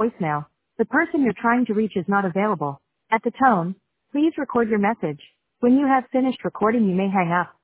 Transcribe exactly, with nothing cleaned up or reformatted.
voicemail. The person you're trying to reach is not available. At the tone, please record your message. When you have finished recording, you may hang up.